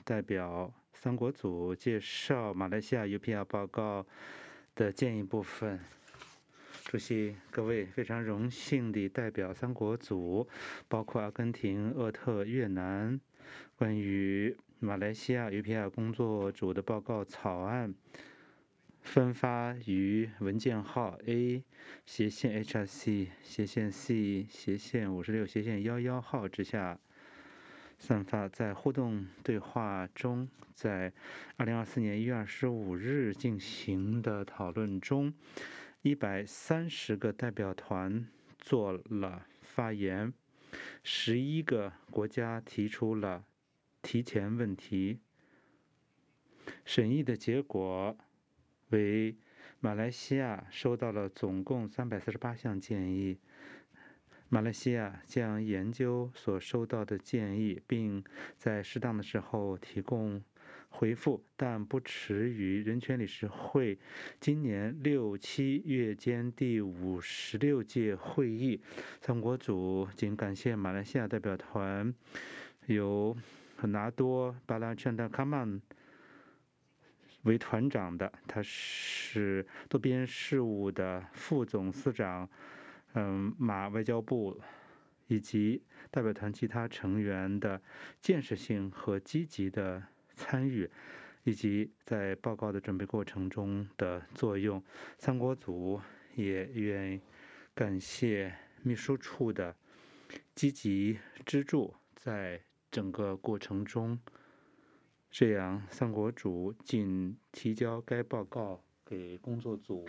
代表三国组介绍马来西亚 UPR 报告的建议部分。主席，各位，非常荣幸地代表三国组，包括阿根廷、厄特、越南，关于马来西亚 UPR 工作组的报告草案，分发于文件号 A/HRC/C/56/11号之下散发。在互动对话中，在2024年1月25日进行的讨论中，130个代表团做了发言，11个国家提出了提前问题。审议的结果为马来西亚收到了总共348项建议。马来西亚将研究所收到的建议，并在适当的时候提供回复，但不迟于人权理事会今年6、7月间第56届会议。三国组仅感谢马来西亚代表团由拿多·巴拉劝达卡曼为团长的，他是多边事务的副总司长，马外交部，以及代表团其他成员的建设性和积极的参与，以及在报告的准备过程中的作用。三国组也愿感谢秘书处的积极资助，在整个过程中。这样，三国组仅提交该报告给工作组